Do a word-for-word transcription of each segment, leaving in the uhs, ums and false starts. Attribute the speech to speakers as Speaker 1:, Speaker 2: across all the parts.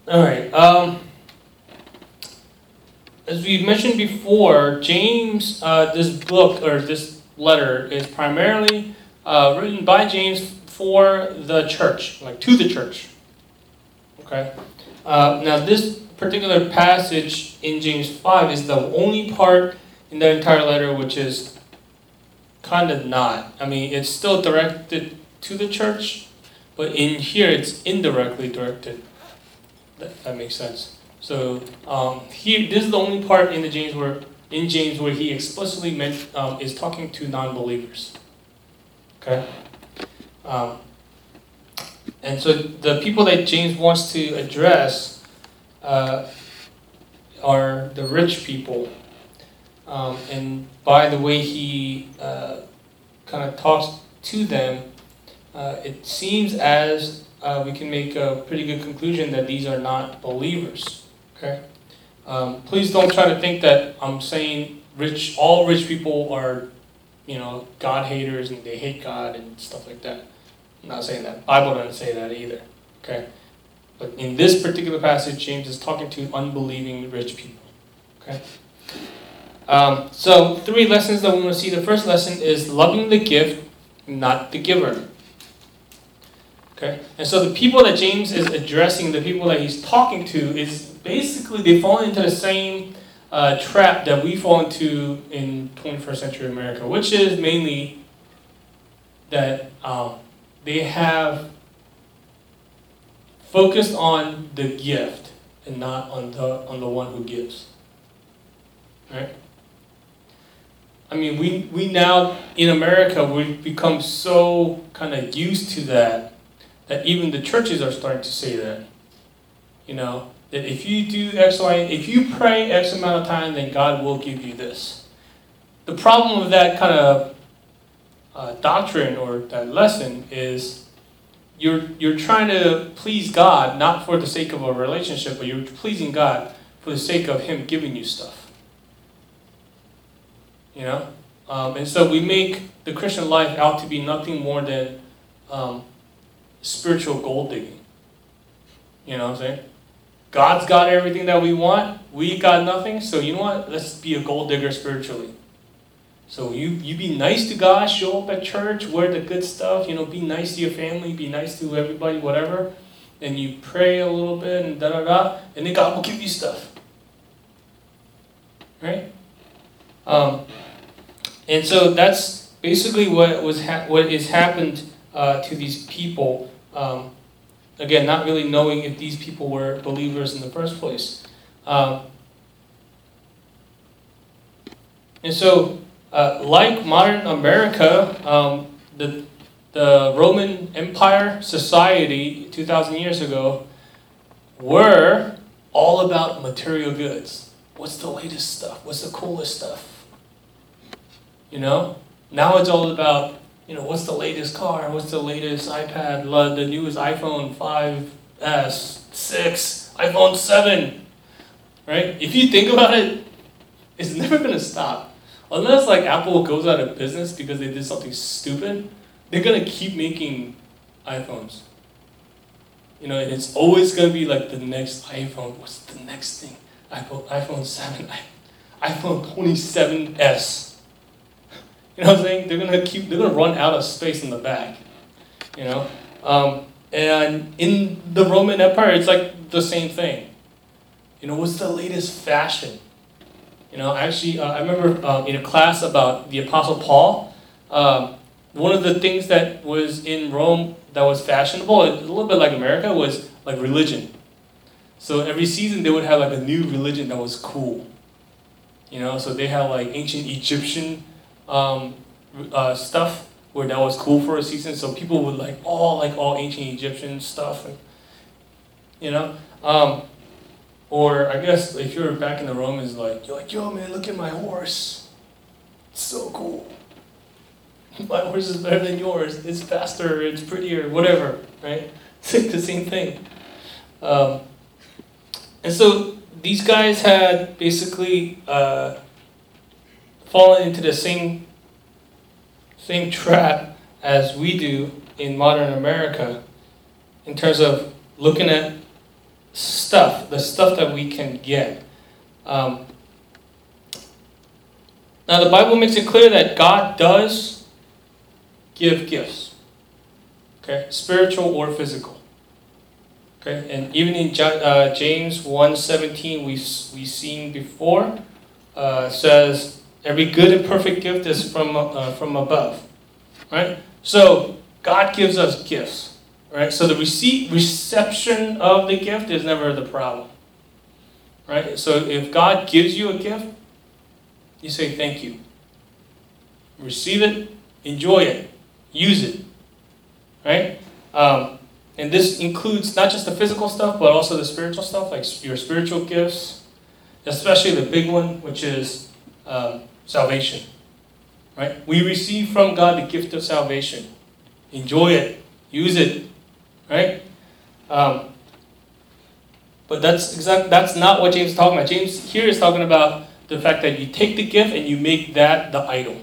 Speaker 1: All right. Um, as we mentioned before, James, uh, this book or this letter is primarily uh, written by James for the church, like to the church. Okay. Uh, now, this particular passage in James five is the only part in the entire letter which is kind of not. I mean, it's still directed to the church, but in here it's indirectly directed. That, that makes sense. So um, here, this is the only part in the James where in James where he explicitly meant um, is talking to non-believers. Okay. Um, and so the people that James wants to address uh, are the rich people. Um, and by the way he uh, kind of talks to them, uh, it seems as uh, we can make a pretty good conclusion that these are not believers. Okay, um, please don't try to think that I'm saying rich. All rich people are, you know, God haters and they hate God and stuff like that. I'm not saying that. Bible doesn't say that either. Okay, but in this particular passage, James is talking to unbelieving rich people. Okay. Um, so three lessons that we want to see. The first lesson is loving the gift, not the giver. Okay, and so the people that James is addressing, the people that he's talking to, is basically they fall into the same uh, trap that we fall into in twenty-first century America, which is mainly that um, they have focused on the gift and not on the on the one who gives. Right? I mean, we, we now, in America, we've become so kind of used to that, that even the churches are starting to say that. You know, that if you do X, Y, if you pray X amount of time, then God will give you this. The problem with that kind of uh, doctrine or that lesson is you're, you're trying to please God, not for the sake of a relationship, but you're pleasing God for the sake of Him giving you stuff. You know, um, and so we make the Christian life out to be nothing more than um, spiritual gold digging. You know what I'm saying? God's got everything that we want. We got nothing. So you know what? Let's be a gold digger spiritually. So you, you be nice to God, show up at church, wear the good stuff, you know, be nice to your family, be nice to everybody, whatever. And you pray a little bit and da da da, and then God will give you stuff. Right? Um, and so that's basically what was ha- what has happened uh, to these people. Um, again, not really knowing if these people were believers in the first place. Um, and so, uh, like modern America, um, the the Roman Empire society two thousand years ago were all about material goods. What's the latest stuff? What's the coolest stuff? You know? Now it's all about, you know, what's the latest car? What's the latest iPad? The newest iPhone five S, six, iPhone seven. Right? If you think about it, it's never going to stop. Unless like Apple goes out of business because they did something stupid, they're going to keep making iPhones. You know, and it's always going to be like the next iPhone. What's the next thing? iPhone, iPhone seven, iPhone twenty-seven S. You know what I'm saying? They're gonna keep. They're gonna run out of space in the back. You know, um, and in the Roman Empire, it's like the same thing. You know, what's the latest fashion? You know, actually, uh, I remember uh, in a class about the Apostle Paul. Um, one of the things that was in Rome that was fashionable, a little bit like America, was like religion. So every season they would have like a new religion that was cool. You know, so they have like ancient Egyptian um, uh, stuff where that was cool for a season. So people would like all like all ancient Egyptian stuff, and, you know. Um, or I guess if you're back in the Romans, like you're like, yo man, look at my horse. It's so cool. My horse is better than yours. It's faster. It's prettier. Whatever. Right? It's like the same thing. Um, And so these guys had basically uh, fallen into the same same trap as we do in modern America in terms of looking at stuff, the stuff that we can get. Um, now the Bible makes it clear that God does give gifts. Okay, spiritual or physical. Okay, and even in uh, James one seventeen, we've we seen before, uh, says every good and perfect gift is from uh, from above, right? So God gives us gifts, right? So the receipt reception of the gift is never the problem, right? So if God gives you a gift, you say thank you. Receive it, enjoy it, use it, right? Um, And this includes not just the physical stuff, but also the spiritual stuff, like your spiritual gifts, especially the big one, which is um, salvation. Right? We receive from God the gift of salvation. Enjoy it. Use it. Right? Um, but that's exact. That's not what James is talking about. James here is talking about the fact that you take the gift and you make that the idol.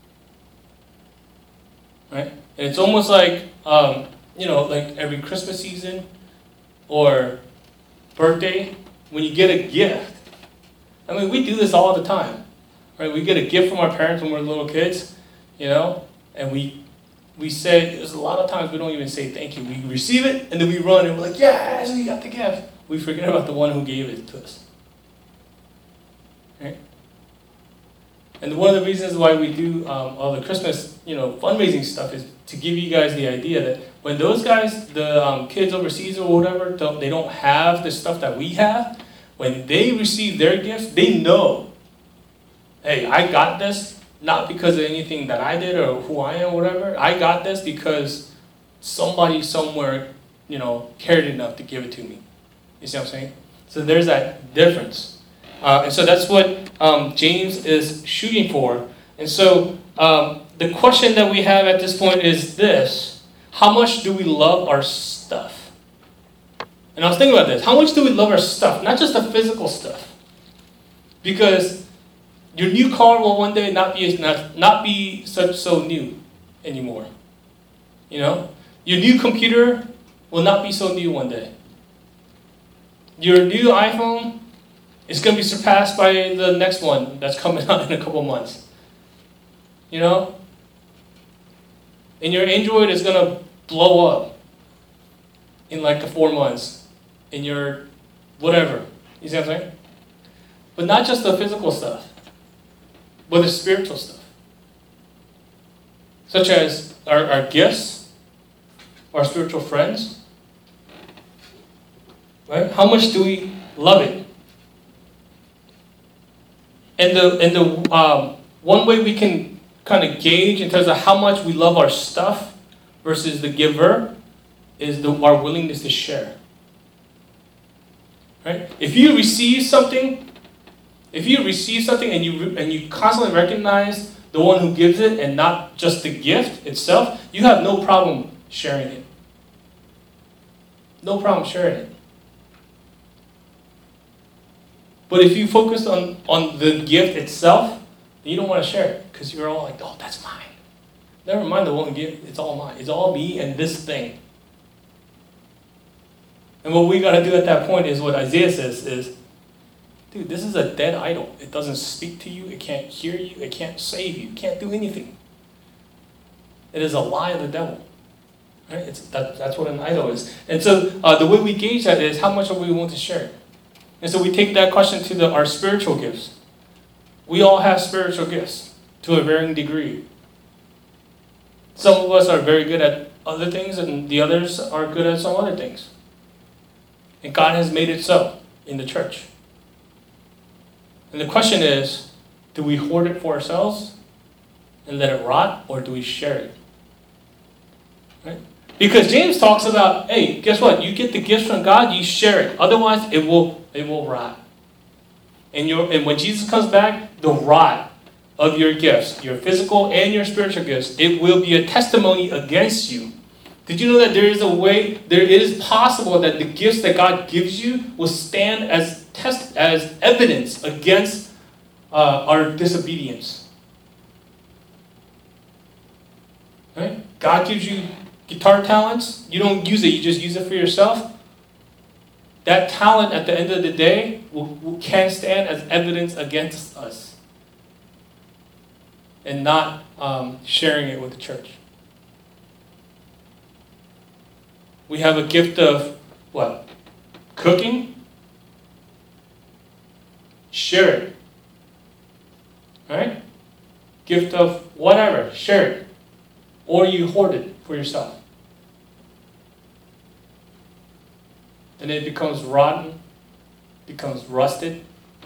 Speaker 1: Right? And it's almost like... Um, You know, like every Christmas season or birthday, when you get a gift. I mean, we do this all the time, right? We get a gift from our parents when we're little kids, you know, and we we say, there's a lot of times we don't even say thank you. We receive it, and then we run, and we're like, yes, we got the gift. We forget about the one who gave it to us. Right? And one of the reasons why we do um, all the Christmas, you know, fundraising stuff is to give you guys the idea that when those guys, the um, kids overseas or whatever, don't, they don't have the stuff that we have, when they receive their gifts, they know, hey, I got this not because of anything that I did or who I am or whatever. I got this because somebody somewhere, you know, cared enough to give it to me. You see what I'm saying? So there's that difference. Uh, and so that's what um, James is shooting for. And so um, the question that we have at this point is this. How much do we love our stuff? And I was thinking about this. How much do we love our stuff? Not just the physical stuff. Because your new car will one day not be not, not be such so new anymore. You know? Your new computer will not be so new one day. Your new iPhone is going to be surpassed by the next one that's coming out in a couple months. You know? And your Android is going to blow up in like four months. In your whatever. You see what I'm saying? But not just the physical stuff, but the spiritual stuff. Such as our, our gifts, our spiritual friends. Right? How much do we love it? And the and the um, one way we can kind of gauge in terms of how much we love our stuff versus the giver is the, our willingness to share. Right? If you receive something, if you receive something and you and you constantly recognize the one who gives it and not just the gift itself, you have no problem sharing it. No problem sharing it. But if you focus on, on the gift itself, then you don't want to share it because you're all like, oh, that's mine. Never mind the one gift, it's all mine. It's all me and this thing. And what we got to do at that point is what Isaiah says is, dude, this is a dead idol. It doesn't speak to you. It can't hear you. It can't save you. It can't do anything. It is a lie of the devil. Right? It's, that, that's what an idol is. And so uh, the way we gauge that is how much are we willing to share? And so we take that question to the, our spiritual gifts. We all have spiritual gifts to a varying degree. Some of us are very good at other things and the others are good at some other things. And God has made it so in the church. And the question is, do we hoard it for ourselves and let it rot, or do we share it? Right? Because James talks about, hey, guess what? You get the gifts from God, you share it. Otherwise, it will it will rot. And your and when Jesus comes back, the rot of your gifts, your physical and your spiritual gifts, it will be a testimony against you. Did you know that there is a way, there it is possible that the gifts that God gives you will stand as test as evidence against uh, our disobedience? Right? God gives you guitar talents. You don't use it. You just use it for yourself. that talent at the end of the day will, will, can stand as evidence against us and not um, sharing it with the church. We have a gift of what? Cooking. Share it. Right? Gift of whatever. Share it. Or you hoard it for yourself. And it becomes rotten, becomes rusted.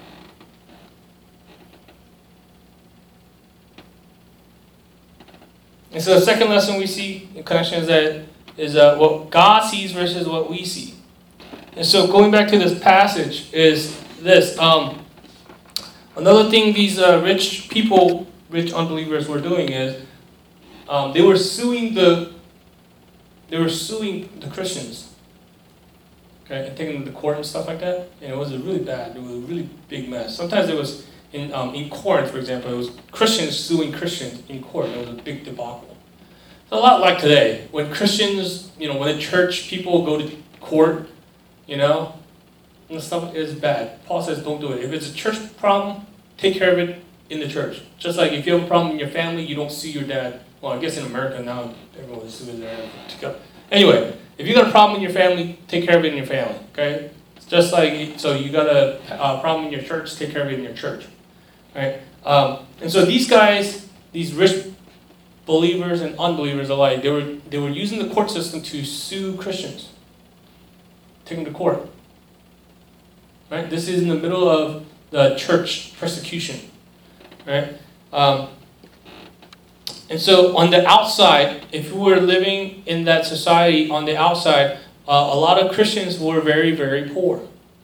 Speaker 1: And so the second lesson we see in connection is that is uh, what God sees versus what we see. And so going back to this passage is this. Um, another thing these uh, rich people, rich unbelievers were doing is um, they were suing the they were suing the Christians. Okay, and taking them to court and stuff like that. And it was a really bad, it was a really big mess. Sometimes it was in um, in Corinth, for example, it was Christians suing Christians in court. It was a big debacle. It's a lot like today. When Christians, you know, when the church people go to court, you know, and stuff is bad. Paul says don't do it. If it's a church problem, take care of it in the church. Just like if you have a problem in your family, you don't sue your dad. Well, I guess in America now, everyone is suing their dad. Anyway, if you got a problem in your family, take care of it in your family, okay? It's just like, so you got a uh, problem in your church, take care of it in your church, right? Um, and so these guys, these rich believers and unbelievers alike, they were they were using the court system to sue Christians, take them to court. Right? This is in the middle of the church persecution, right? Um, and so on the outside, if we were living in that society on the outside, uh, a lot of Christians were very, very poor.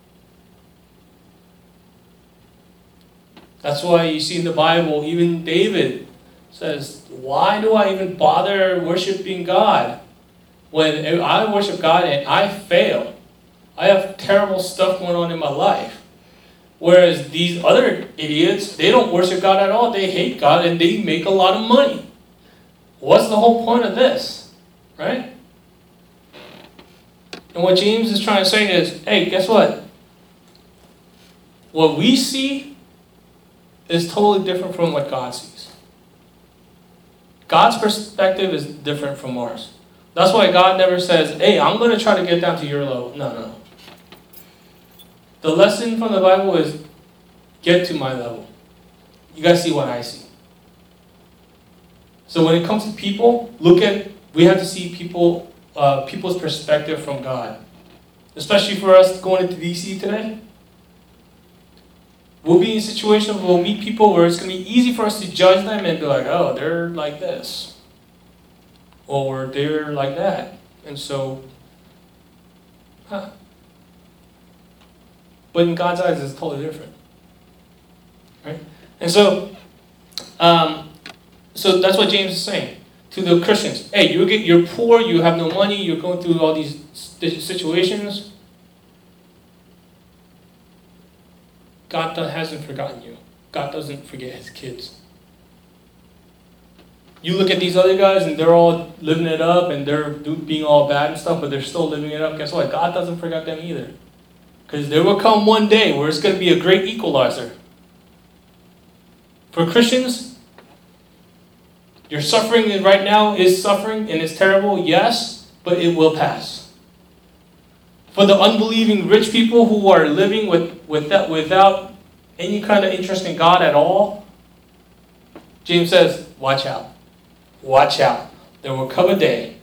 Speaker 1: That's why you see in the Bible, even David says, why do I even bother worshiping God when I worship God and I fail? I have terrible stuff going on in my life. Whereas these other idiots, they don't worship God at all. They hate God and they make a lot of money. What's the whole point of this? Right? And what James is trying to say is, hey, guess what? What we see is totally different from what God sees. God's perspective is different from ours. That's why God never says, hey, I'm going to try to get down to your level. No, no. The lesson from the Bible is, get to my level. You guys see what I see. So when it comes to people, look at, we have to see people, uh, people's perspective from God. Especially for us going into D C today. We'll be in situations where we'll meet people where it's going to be easy for us to judge them and be like, oh, they're like this. Or they're like that. And so, huh. But in God's eyes, it's totally different. Right? And so, um, so that's what James is saying to the Christians. Hey, you get, you're poor, you have no money, you're going through all these situations. God hasn't forgotten you. God doesn't forget his kids. You look at these other guys and they're all living it up and they're being all bad and stuff, but they're still living it up. Guess what? God doesn't forget them either. Because there will come one day where it's going to be a great equalizer. For Christians, your suffering right now is suffering and it's terrible, yes, but it will pass. For the unbelieving rich people who are living with, with that, without any kind of interest in God at all, James says, watch out. Watch out. There will come a day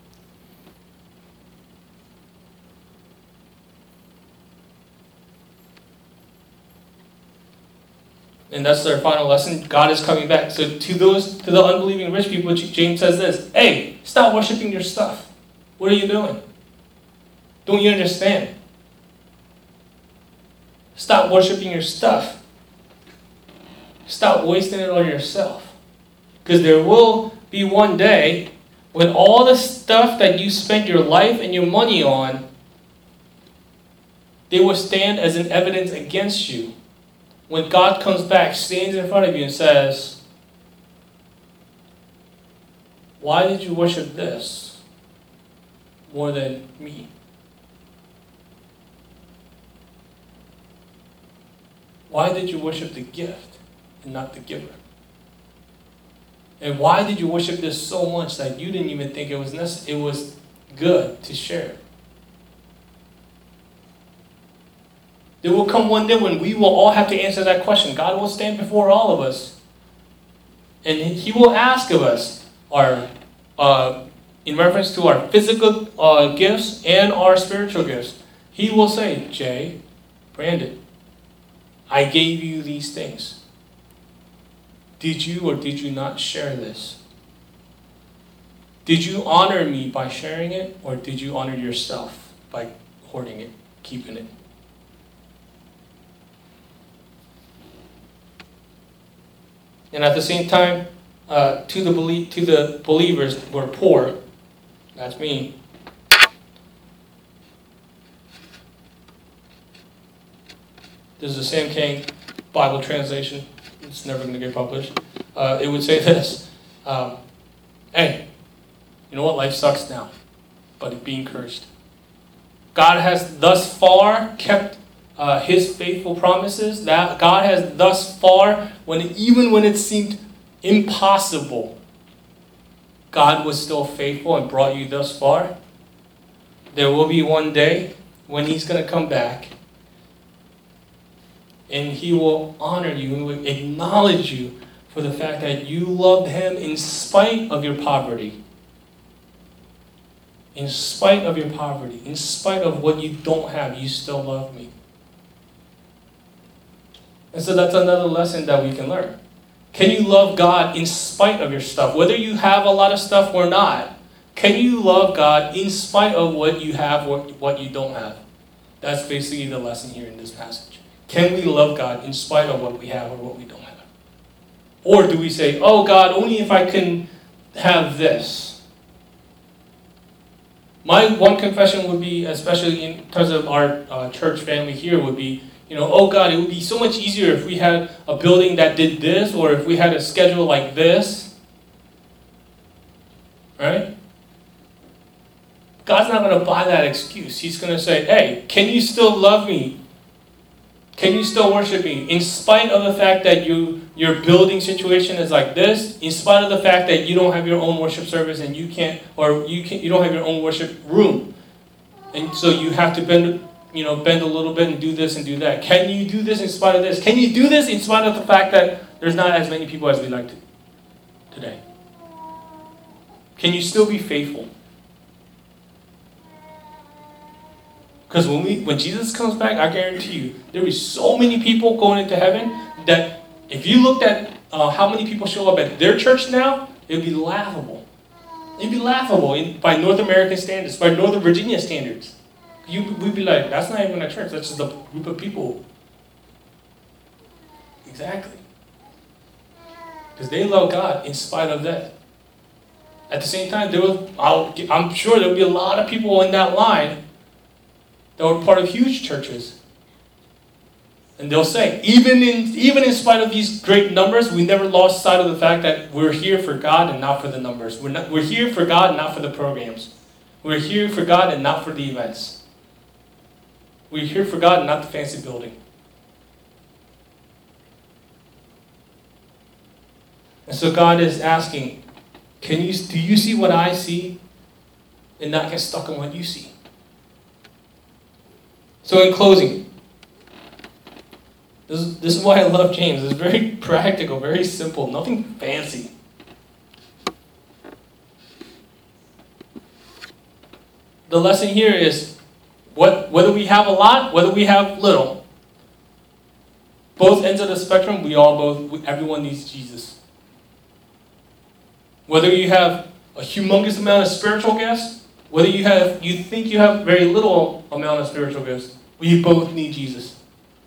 Speaker 1: and that's their final lesson. God is coming back. So to those, to the unbelieving rich people, James says this, hey, stop worshiping your stuff. What are you doing? Don't you understand? Stop worshiping your stuff. Stop wasting it on yourself. Because there will be one day when all the stuff that you spent your life and your money on, they will stand as an evidence against you. When God comes back, stands in front of you and says, why did you worship this more than me? Why did you worship the gift and not the giver? And why did you worship this so much that you didn't even think it was necessary, it was good to share? There will come one day when we will all have to answer that question. God will stand before all of us. And He will ask of us, our, uh, in reference to our physical uh, gifts and our spiritual gifts. He will say, Jay, Brandon, I gave you these things. Did you or did you not share this? Did you honor me by sharing it, or did you honor yourself by hoarding it, keeping it? And at the same time, uh, to the belie- to the believers who are poor, that's me. This is a Sam King Bible translation. It's never going to get published. Uh, it would say this. Um, hey, you know what? Life sucks now, but be encouraged. God has thus far kept uh, His faithful promises. That God has thus far, when even when it seemed impossible, God was still faithful and brought you thus far. There will be one day when He's going to come back, and He will honor you and will acknowledge you for the fact that you loved Him in spite of your poverty. In spite of your poverty, in spite of what you don't have, you still love me. And so that's another lesson that we can learn. Can you love God in spite of your stuff? Whether you have a lot of stuff or not, can you love God in spite of what you have or what you don't have? That's basically the lesson here in this passage. Can we love God in spite of what we have or what we don't have? Or do we say, oh God, only if I can have this? My one confession would be, especially in terms of our uh, church family here, would be, you know, oh God, it would be so much easier if we had a building that did this, or if we had a schedule like this. Right? God's not going to buy that excuse. He's going to say, hey, can you still love me? Can you still worship me? In spite of the fact that you your building situation is like this, in spite of the fact that you don't have your own worship service and you can't, or you can't, you don't have your own worship room. And so you have to bend, you know, bend a little bit and do this and do that. Can you do this in spite of this? Can you do this in spite of the fact that there's not as many people as we like to today? Can you still be faithful? Because when we, when Jesus comes back, I guarantee you, there will be so many people going into heaven that if you looked at uh, how many people show up at their church now, it would be laughable. It would be laughable in, by North American standards, by Northern Virginia standards. You, we'd be like, that's not even a church, that's just a group of people. Exactly. Because they love God in spite of that. At the same time, there will, I'll, I'm sure there will be a lot of people in that line that were part of huge churches. And they'll say, even in even in spite of these great numbers, we never lost sight of the fact that we're here for God and not for the numbers. We're not, we're here for God and not for the programs. We're here for God and not for the events. We're here for God and not the fancy building. And so God is asking, can you do you see what I see and not get stuck on what you see? So in closing, this is, this is why I love James. It's very practical, very simple, nothing fancy. The lesson here is what, whether we have a lot, whether we have little, both ends of the spectrum, we all both, everyone needs Jesus. Whether you have a humongous amount of spiritual gifts, whether you have, you think you have very little amount of spiritual gifts, we both need Jesus.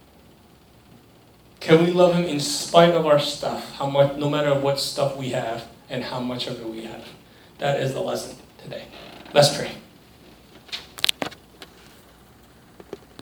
Speaker 1: Can we love Him in spite of our stuff, how much, no matter what stuff we have and how much of it we have? That is the lesson today. Let's pray.